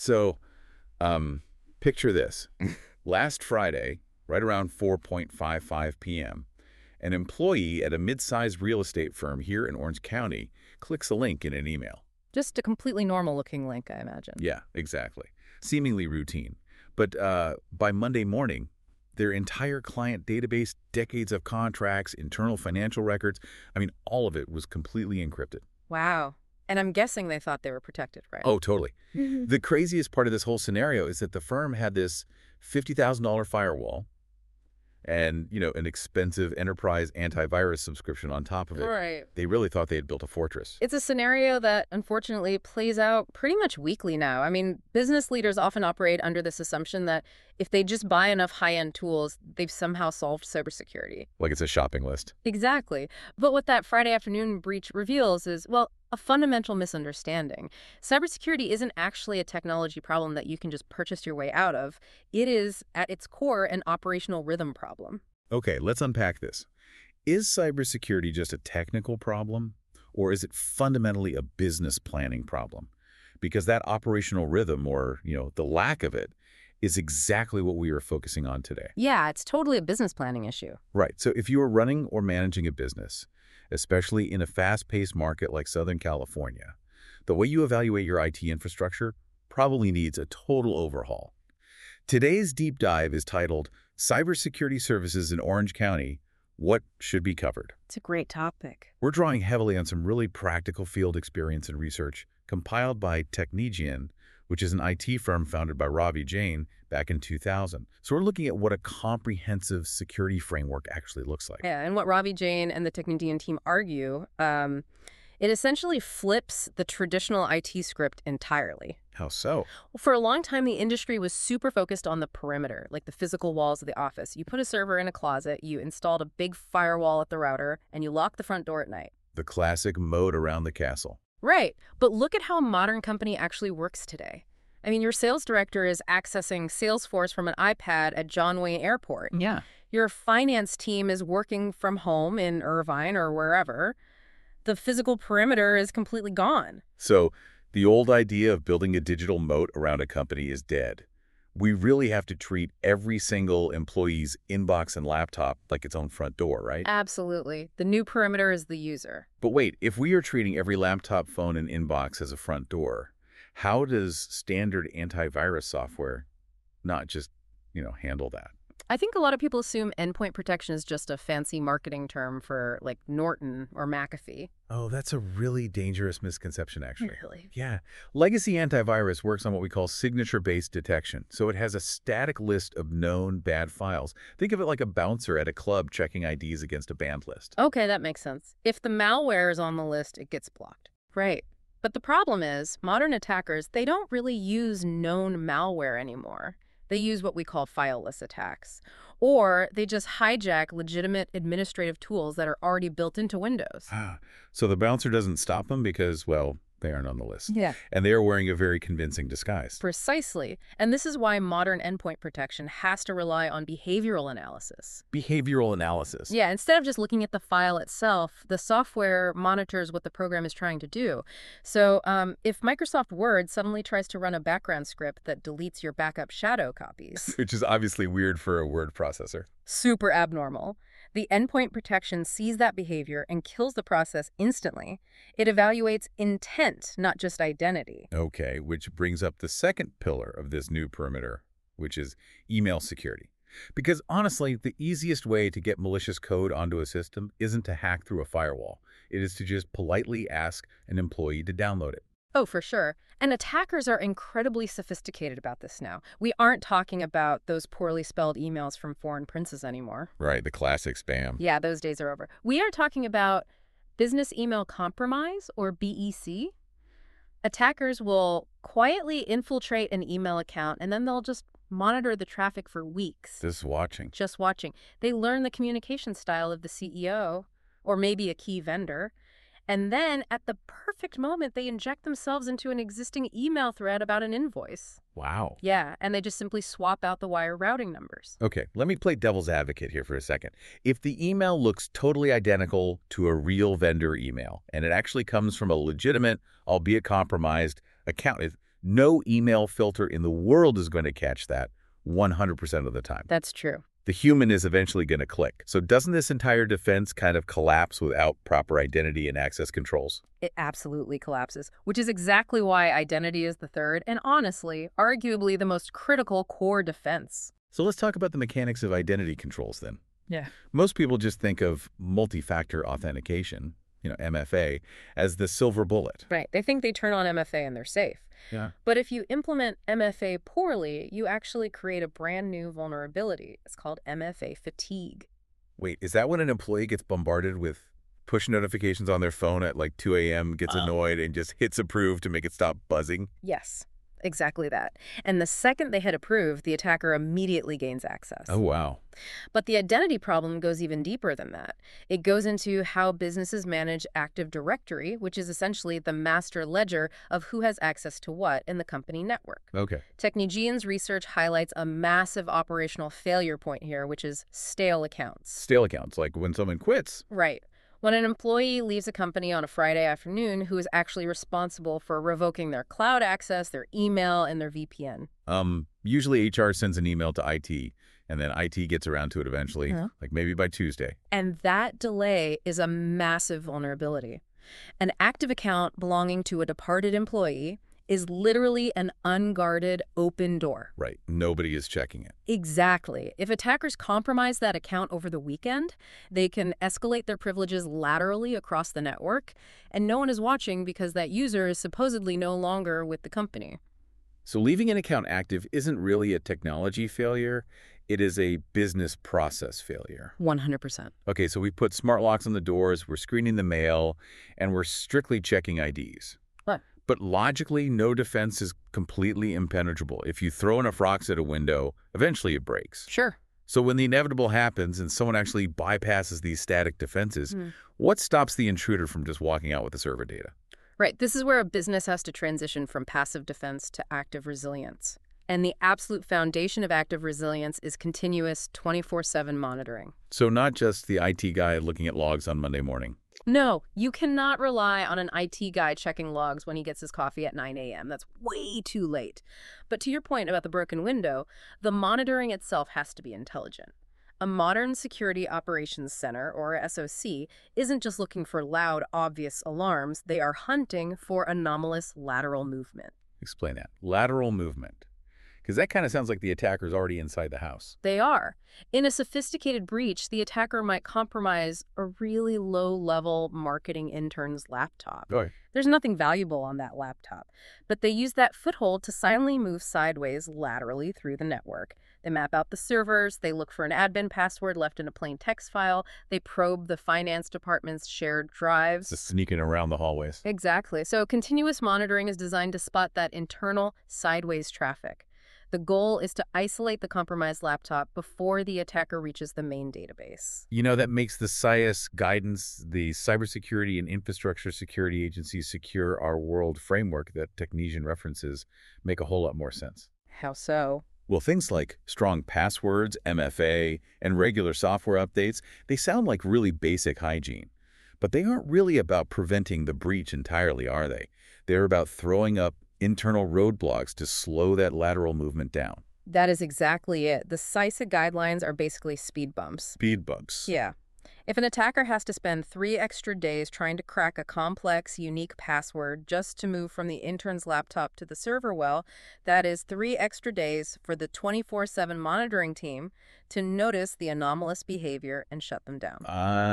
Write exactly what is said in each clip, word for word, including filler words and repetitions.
So, um, picture this. Last Friday, right around four fifty-five p m, an employee at a mid-sized real estate firm here in Orange County clicks a link in an email. Just a completely normal-looking link, I imagine. Yeah, exactly. Seemingly routine. But uh, by Monday morning, their entire client database, decades of contracts, internal financial records, I mean, all of it was completely encrypted. Wow. And I'm guessing they thought they were protected, right? Oh, totally. The craziest part of this whole scenario is that the firm had this fifty thousand dollar firewall and, you know, an expensive enterprise antivirus subscription on top of it. Right. They really thought they had built a fortress. It's a scenario that, unfortunately, plays out pretty much weekly now. I mean, business leaders often operate under this assumption that if they just buy enough high-end tools, they've somehow solved cybersecurity. Like it's a shopping list. Exactly. But what that Friday afternoon breach reveals is, well, a fundamental misunderstanding. Cybersecurity isn't actually a technology problem that you can just purchase your way out of. It is, at its core, an operational rhythm problem. Okay, let's unpack this. Is cybersecurity just a technical problem, or is it fundamentally a business planning problem? Because that operational rhythm, or, you know, the lack of it, is exactly what we are focusing on today. Yeah, it's totally a business planning issue. Right. So if you are running or managing a business, especially in a fast-paced market like Southern California, the way you evaluate your I T infrastructure probably needs a total overhaul. Today's deep dive is titled Cybersecurity Services in Orange County, What Should Be Covered? It's a great topic. We're drawing heavily on some really practical field experience and research compiled by Technegian, which is an I T firm founded by Ravi Jain back in two thousand. So we're looking at what a comprehensive security framework actually looks like. Yeah, and what Ravi Jain and the Technegian team argue, um, it essentially flips the traditional I T script entirely. How so? For a long time, the industry was super focused on the perimeter, like the physical walls of the office. You put a server in a closet, you installed a big firewall at the router, and you lock the front door at night. The classic moat around the castle. Right. But look at how a modern company actually works today. I mean, your sales director is accessing Salesforce from an iPad at John Wayne Airport. Yeah. Your finance team is working from home in Irvine or wherever. The physical perimeter is completely gone. So the old idea of building a digital moat around a company is dead. We really have to treat every single employee's inbox and laptop like its own front door, right? Absolutely. The new perimeter is the user. But wait, if we are treating every laptop, phone, and inbox as a front door, how does standard antivirus software not just, you know, handle that? I think a lot of people assume endpoint protection is just a fancy marketing term for, like, Norton or McAfee. Oh, that's a really dangerous misconception, actually. Really? Yeah. Legacy antivirus works on what we call signature-based detection. So it has a static list of known bad files. Think of it like a bouncer at a club checking I Ds against a banned list. Okay, that makes sense. If the malware is on the list, it gets blocked. Right. But the problem is, modern attackers, they don't really use known malware anymore. They use what we call fileless attacks. Or they just hijack legitimate administrative tools that are already built into Windows. Ah, so the bouncer doesn't stop them because, well, they aren't on the list. Yeah. And they are wearing a very convincing disguise. Precisely. And this is why modern endpoint protection has to rely on behavioral analysis. Behavioral analysis. Yeah, instead of just looking at the file itself, the software monitors what the program is trying to do. So um, if Microsoft Word suddenly tries to run a background script that deletes your backup shadow copies, Which is obviously weird for a word processor. super abnormal, the endpoint protection sees that behavior and kills the process instantly. It evaluates intent, not just identity. Okay, which brings up the second pillar of this new perimeter, which is email security. Because honestly, the easiest way to get malicious code onto a system isn't to hack through a firewall. It is to just politely ask an employee to download it. Oh, for sure. And attackers are incredibly sophisticated about this now. We aren't talking about those poorly spelled emails from foreign princes anymore. Right, the classic spam. Yeah, those days are over. We are talking about business email compromise, or B E C. Attackers will quietly infiltrate an email account, and then they'll just monitor the traffic for weeks. Just watching. Just watching. They learn the communication style of the C E O, or maybe a key vendor. And then, at the perfect moment, they inject themselves into an existing email thread about an invoice. Wow. Yeah, and they just simply swap out the wire routing numbers. Okay, let me play devil's advocate here for a second. If the email looks totally identical to a real vendor email, and it actually comes from a legitimate, albeit compromised, account, No email filter in the world is going to catch that one hundred percent of the time. That's true. The human is eventually going to click. So doesn't this entire defense kind of collapse without proper identity and access controls? It absolutely collapses, which is exactly why identity is the third and honestly, arguably the most critical core defense. So let's talk about the mechanics of identity controls then. Yeah. Most people just think of multi-factor authentication, you know, M F A, as the silver bullet. Right. They think they turn on M F A and they're safe. Yeah. But if you implement M F A poorly, you actually create a brand new vulnerability. It's called M F A fatigue. Wait, is that when an employee gets bombarded with push notifications on their phone at like two A M, gets Oh. annoyed, and just hits approve to make it stop buzzing? Yes, exactly that. And the second they hit approve, the attacker immediately gains access. Oh, wow. But the identity problem goes even deeper than that. It goes into how businesses manage Active Directory, which is essentially the master ledger of who has access to what in the company network. Okay. Technigene's research highlights a massive operational failure point here, which is stale accounts. Stale accounts, like when someone quits. Right. When an employee leaves a company on a Friday afternoon, who is actually responsible for revoking their cloud access, their email, and their V P N? Um, usually H R sends an email to I T, and then I T gets around to it eventually, Huh? like maybe by Tuesday. And that delay is a massive vulnerability. An active account belonging to a departed employee is literally an unguarded open door. Right. Nobody is checking it. Exactly. If attackers compromise that account over the weekend, they can escalate their privileges laterally across the network, and no one is watching because that user is supposedly no longer with the company. So leaving an account active isn't really a technology failure. It is a business process failure. one hundred percent. Okay, so we put smart locks on the doors, we're screening the mail, and we're strictly checking I Ds. What? But logically, no defense is completely impenetrable. If you throw enough rocks at a window, eventually it breaks. Sure. So when the inevitable happens and someone actually bypasses these static defenses, Hmm. what stops the intruder from just walking out with the server data? Right. This is where a business has to transition from passive defense to active resilience. And the absolute foundation of active resilience is continuous twenty-four seven monitoring. So not just the I T guy looking at logs on Monday morning. No, you cannot rely on an I T guy checking logs when he gets his coffee at nine A M That's way too late. But to your point about the broken window, the monitoring itself has to be intelligent. A modern Security Operations Center, or S O C, isn't just looking for loud, obvious alarms. They are hunting for anomalous lateral movement. Explain that. Lateral movement. Because that kind of sounds like the attacker's already inside the house. They are. In a sophisticated breach, the attacker might compromise a really low-level marketing intern's laptop. Okay. There's nothing valuable on that laptop, but they use that foothold to silently move sideways laterally through the network. They map out the servers, they look for an admin password left in a plain text file, they probe the finance department's shared drives. Just sneaking around the hallways. Exactly. So continuous monitoring is designed to spot that internal sideways traffic. The goal is to isolate the compromised laptop before the attacker reaches the main database. You know, that makes the C I S guidance, the Cybersecurity and Infrastructure Security Agency's Secure Our World framework that Technesian references, make a whole lot more sense. How so? Well, things like strong passwords, M F A, and regular software updates, they sound like really basic hygiene. But they aren't really about preventing the breach entirely, are they? They're about throwing up internal roadblocks to slow that lateral movement down. That is exactly it. The C I S A guidelines are basically speed bumps. Speed bumps. Yeah. If an attacker has to spend three extra days trying to crack a complex, unique password just to move from the intern's laptop to the server well, that is three extra days for the twenty-four seven monitoring team to notice the anomalous behavior and shut them down.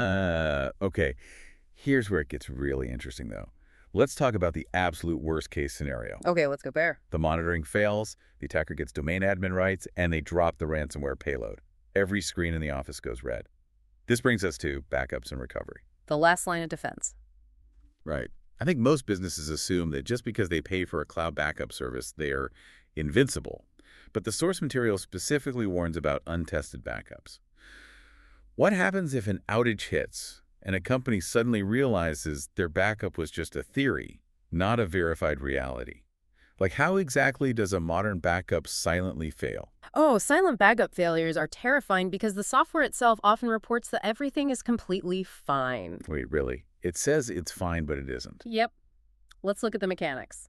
Ah, uh, okay. Here's where it gets really interesting, though. Let's talk about the absolute worst-case scenario. Okay, let's go there. The monitoring fails, the attacker gets domain admin rights, and they drop the ransomware payload. Every screen in the office goes red. This brings us to backups and recovery. The last line of defense. Right. I think most businesses assume that just because they pay for a cloud backup service, they are invincible. But the source material specifically warns about untested backups. What happens if an outage hits and a company suddenly realizes their backup was just a theory, not a verified reality? Like, how exactly does a modern backup silently fail? Oh, silent backup failures are terrifying because the software itself often reports that everything is completely fine. Wait, really? It says it's fine, but it isn't. Yep. Let's look at the mechanics.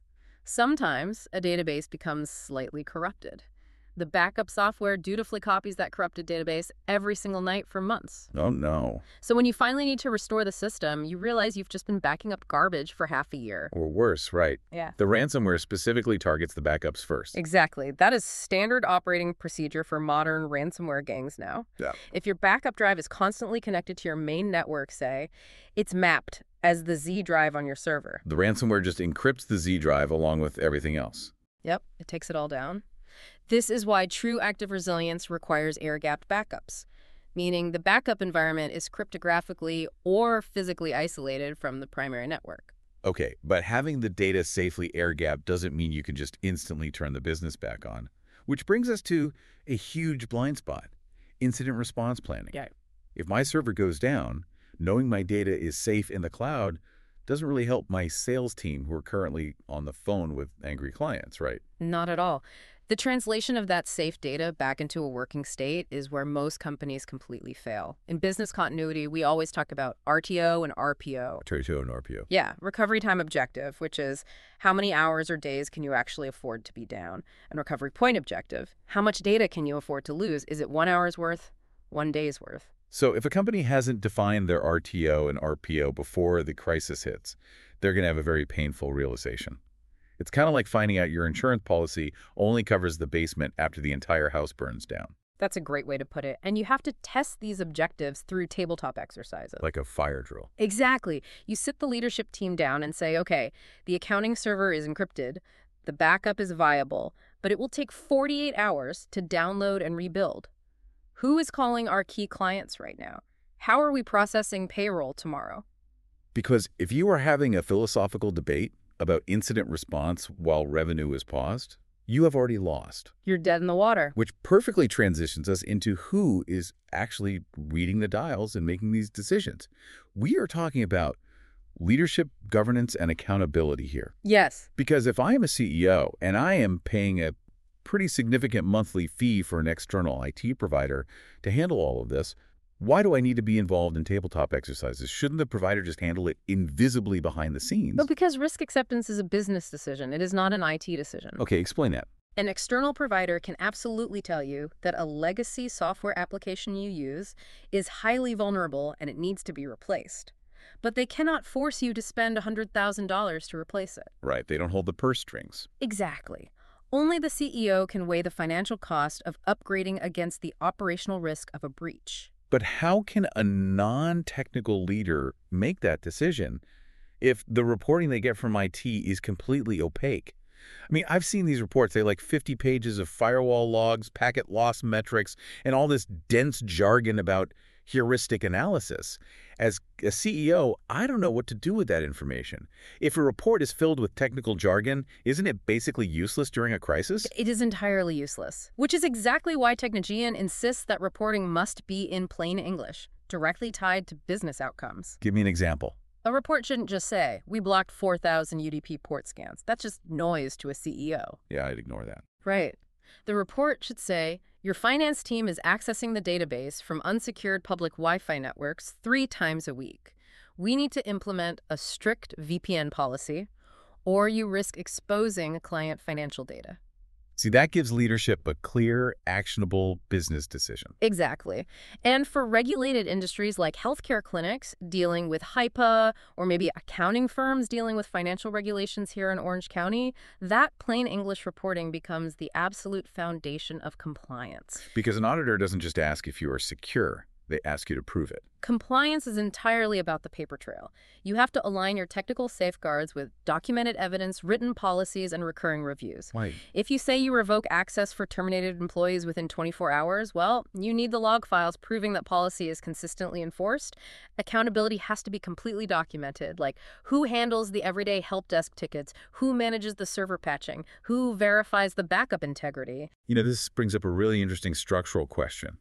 Sometimes a database becomes slightly corrupted. The backup software dutifully copies that corrupted database every single night for months. Oh, no. So when you finally need to restore the system, you realize you've just been backing up garbage for half a year. Or worse, right? Yeah. The ransomware specifically targets the backups first. Exactly. That is standard operating procedure for modern ransomware gangs now. Yeah. If your backup drive is constantly connected to your main network, say, it's mapped as the Z drive on your server. The ransomware just encrypts the Z drive along with everything else. Yep, it takes it all down. This is why true active resilience requires air-gapped backups, meaning the backup environment is cryptographically or physically isolated from the primary network. Okay, but having the data safely air-gapped doesn't mean you can just instantly turn the business back on. Which brings us to a huge blind spot, incident response planning. Yeah. If my server goes down, knowing my data is safe in the cloud doesn't really help my sales team who are currently on the phone with angry clients, right? Not at all. The translation of that safe data back into a working state is where most companies completely fail. In business continuity, we always talk about R T O and R P O. R T O and R P O. Yeah, recovery time objective, which is how many hours or days can you actually afford to be down? And recovery point objective, how much data can you afford to lose? Is it one hour's worth, one day's worth? So if a company hasn't defined their R T O and R P O before the crisis hits, they're going to have a very painful realization. It's kind of like finding out your insurance policy only covers the basement after the entire house burns down. That's a great way to put it. And you have to test these objectives through tabletop exercises. Like a fire drill. Exactly. You sit the leadership team down and say, okay, the accounting server is encrypted, the backup is viable, but it will take forty-eight hours to download and rebuild. Who is calling our key clients right now? How are we processing payroll tomorrow? Because if you are having a philosophical debate about incident response while revenue is paused, you have already lost. You're dead in the water. Which perfectly transitions us into who is actually reading the dials and making these decisions. We are talking about leadership, governance, and accountability here. Yes. Because if I am a C E O and I am paying a pretty significant monthly fee for an external I T provider to handle all of this, why do I need to be involved in tabletop exercises? Shouldn't the provider just handle it invisibly behind the scenes? But because risk acceptance is a business decision, it is not an I T decision. Okay, explain that. An external provider can absolutely tell you that a legacy software application you use is highly vulnerable and it needs to be replaced. But they cannot force you to spend one hundred thousand dollars to replace it. Right, they don't hold the purse strings. Exactly. Only the C E O can weigh the financial cost of upgrading against the operational risk of a breach. But how can a non-technical leader make that decision if the reporting they get from I T is completely opaque? I mean, I've seen these reports. They like fifty pages of firewall logs, packet loss metrics, and all this dense jargon about heuristic analysis. As a C E O, I don't know what to do with that information. If a report is filled with technical jargon, isn't it basically useless during a crisis? It is entirely useless, which is exactly why Technologian insists that reporting must be in plain English, directly tied to business outcomes. Give me an example. A report shouldn't just say, we blocked four thousand U D P port scans. That's just noise to a C E O. Yeah, I'd ignore that. Right. The report should say, your finance team is accessing the database from unsecured public Wi-Fi networks three times a week. We need to implement a strict V P N policy, or you risk exposing client financial data. See, that gives leadership a clear, actionable business decision. Exactly. And for regulated industries like healthcare clinics dealing with HIPAA, or maybe accounting firms dealing with financial regulations here in Orange County, that plain English reporting becomes the absolute foundation of compliance. Because an auditor doesn't just ask if you are secure, they ask you to prove it. Compliance is entirely about the paper trail. You have to align your technical safeguards with documented evidence, written policies, and recurring reviews. Right. If you say you revoke access for terminated employees within twenty-four hours, well, you need the log files proving that policy is consistently enforced. Accountability has to be completely documented, like who handles the everyday help desk tickets, who manages the server patching, who verifies the backup integrity. You know, this brings up a really interesting structural question.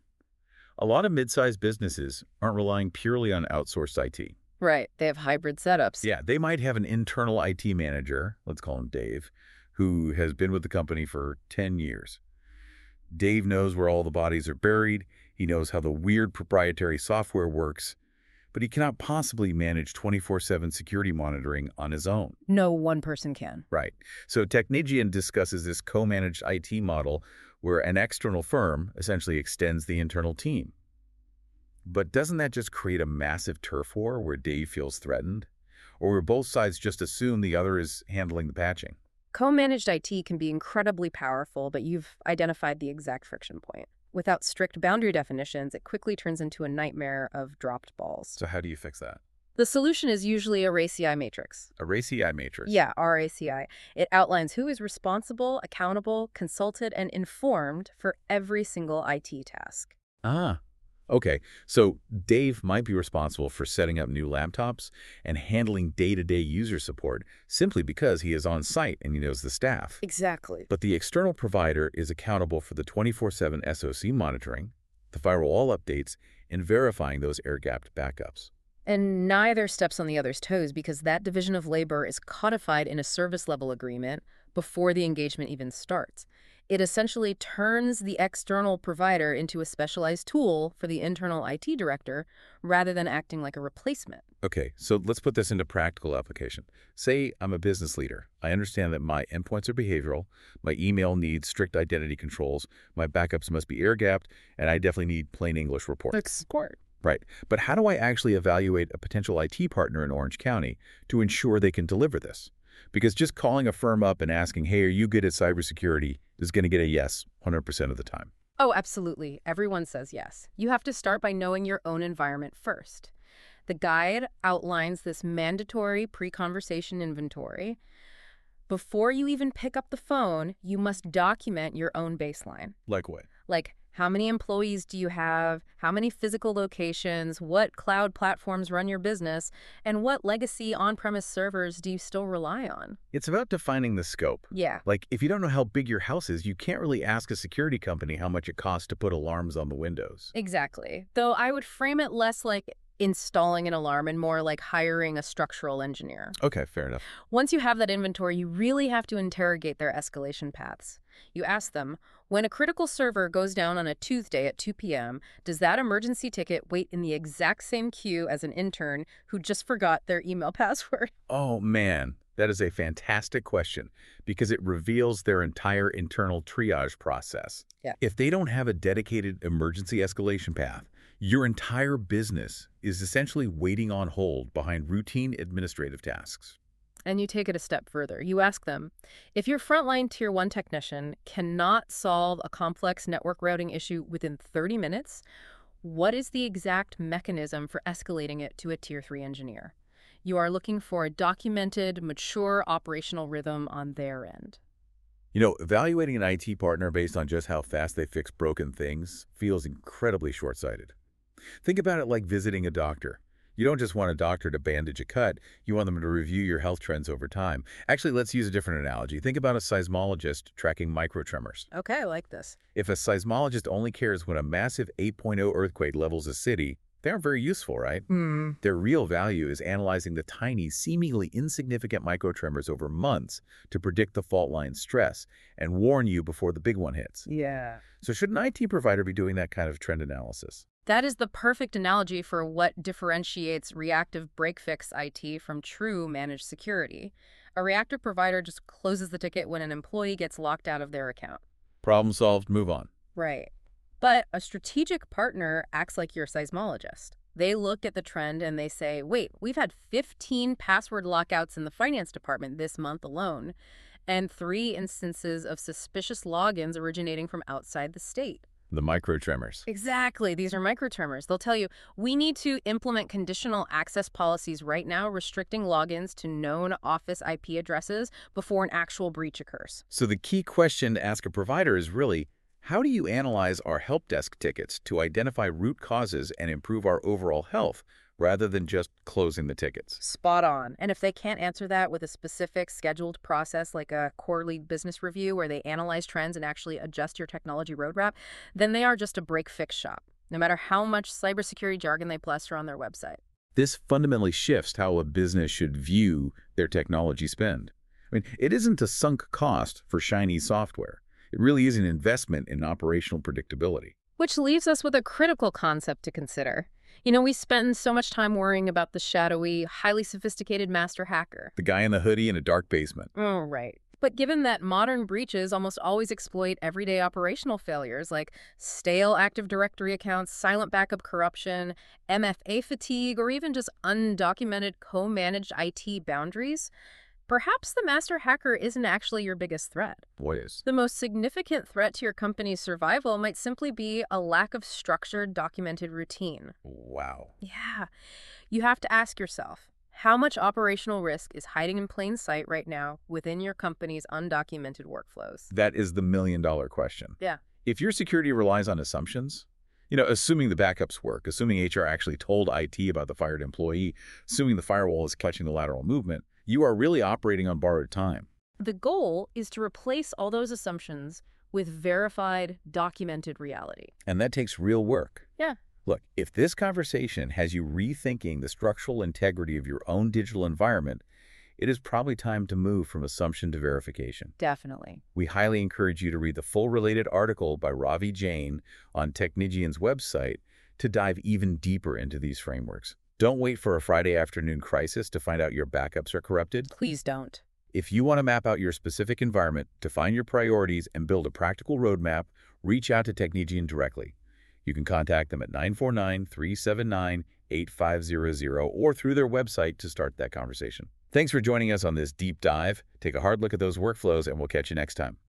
A lot of mid-sized businesses aren't relying purely on outsourced I T. Right. They have hybrid setups. Yeah, they might have an internal I T manager, let's call him Dave, who has been with the company for ten years. Dave knows where all the bodies are buried. He knows how the weird proprietary software works. But he cannot possibly manage twenty-four seven security monitoring on his own. No one person can. Right. So Technigian discusses this co-managed I T model where an external firm essentially extends the internal team. But doesn't that just create a massive turf war where Dave feels threatened? Or where both sides just assume the other is handling the patching? Co-managed I T can be incredibly powerful, but you've identified the exact friction point. Without strict boundary definitions, it quickly turns into a nightmare of dropped balls. So how do you fix that? The solution is usually a RACI matrix. A RACI matrix? Yeah, R A C I. It outlines who is responsible, accountable, consulted, and informed for every single I T task. Ah, okay. So Dave might be responsible for setting up new laptops and handling day-to-day user support simply because he is on site and he knows the staff. Exactly. But the external provider is accountable for the twenty-four seven S O C monitoring, the firewall updates, and verifying those air-gapped backups. And neither steps on the other's toes because that division of labor is codified in a service-level agreement before the engagement even starts. It essentially turns the external provider into a specialized tool for the internal I T director rather than acting like a replacement. Okay, so let's put this into practical application. Say I'm a business leader. I understand that my endpoints are behavioral, my email needs strict identity controls, my backups must be air-gapped, and I definitely need plain English reports. Support. Right. But how do I actually evaluate a potential I T partner in Orange County to ensure they can deliver this? Because just calling a firm up and asking, hey, are you good at cybersecurity, is going to get a yes one hundred percent of the time. Oh, absolutely. Everyone says yes. You have to start by knowing your own environment first. The guide outlines this mandatory pre-conversation inventory. Before you even pick up the phone, you must document your own baseline. Like what? Like, how many employees do you have? How many physical locations? What cloud platforms run your business? And what legacy on-premise servers do you still rely on? It's about defining the scope. Yeah. Like, if you don't know how big your house is, you can't really ask a security company how much it costs to put alarms on the windows. Exactly. Though I would frame it less like installing an alarm and more like hiring a structural engineer. Okay, fair enough. Once you have that inventory, you really have to interrogate their escalation paths. You ask them, when a critical server goes down on a Tuesday at two p m, does that emergency ticket wait in the exact same queue as an intern who just forgot their email password? Oh, man, that is a fantastic question because it reveals their entire internal triage process. Yeah. If they don't have a dedicated emergency escalation path, your entire business is essentially waiting on hold behind routine administrative tasks. And you take it a step further. You ask them, if your frontline Tier one technician cannot solve a complex network routing issue within thirty minutes, what is the exact mechanism for escalating it to a Tier three engineer? You are looking for a documented, mature operational rhythm on their end. You know, evaluating an I T partner based on just how fast they fix broken things feels incredibly short-sighted. Think about it like visiting a doctor. You don't just want a doctor to bandage a cut, you want them to review your health trends over time. Actually, let's use a different analogy. Think about a seismologist tracking microtremors. Okay, I like this. If a seismologist only cares when a massive eight point oh earthquake levels a city, they aren't very useful, right? Hmm. Their real value is analyzing the tiny, seemingly insignificant microtremors over months to predict the fault line stress and warn you before the big one hits. Yeah. So should an I T provider be doing that kind of trend analysis? That is the perfect analogy for what differentiates reactive break-fix I T from true managed security. A reactive provider just closes the ticket when an employee gets locked out of their account. Problem solved, move on. Right. But a strategic partner acts like your seismologist. They look at the trend and they say, wait, we've had fifteen password lockouts in the finance department this month alone, and three instances of suspicious logins originating from outside the state. The microtremors. Exactly. These are microtremors. They'll tell you, we need to implement conditional access policies right now, restricting logins to known office I P addresses before an actual breach occurs. So the key question to ask a provider is really, how do you analyze our help desk tickets to identify root causes and improve our overall health, rather than just closing the tickets? Spot on. And if they can't answer that with a specific scheduled process like a quarterly business review where they analyze trends and actually adjust your technology roadmap, then they are just a break-fix shop, no matter how much cybersecurity jargon they plaster on their website. This fundamentally shifts how a business should view their technology spend. I mean, it isn't a sunk cost for shiny software. It really is an investment in operational predictability. Which leaves us with a critical concept to consider. You know, we spend so much time worrying about the shadowy, highly sophisticated master hacker. The guy in the hoodie in a dark basement. Oh, right. But given that modern breaches almost always exploit everyday operational failures like stale Active Directory accounts, silent backup corruption, M F A fatigue, or even just undocumented co-managed I T boundaries, perhaps the master hacker isn't actually your biggest threat. What is? The most significant threat to your company's survival might simply be a lack of structured, documented routine. Wow. Yeah. You have to ask yourself, how much operational risk is hiding in plain sight right now within your company's undocumented workflows? That is the million-dollar question. Yeah. If your security relies on assumptions, you know, assuming the backups work, assuming H R actually told I T about the fired employee, assuming the firewall is catching the lateral movement, you are really operating on borrowed time. The goal is to replace all those assumptions with verified, documented reality. And that takes real work. Yeah. Look, if this conversation has you rethinking the structural integrity of your own digital environment, it is probably time to move from assumption to verification. Definitely. We highly encourage you to read the full related article by Ravi Jain on Technigian's website to dive even deeper into these frameworks. Don't wait for a Friday afternoon crisis to find out your backups are corrupted. Please don't. If you want to map out your specific environment, define your priorities, and build a practical roadmap, reach out to Technigian directly. You can contact them at nine four nine, three seven nine, eight five zero zero or through their website to start that conversation. Thanks for joining us on this deep dive. Take a hard look at those workflows, and we'll catch you next time.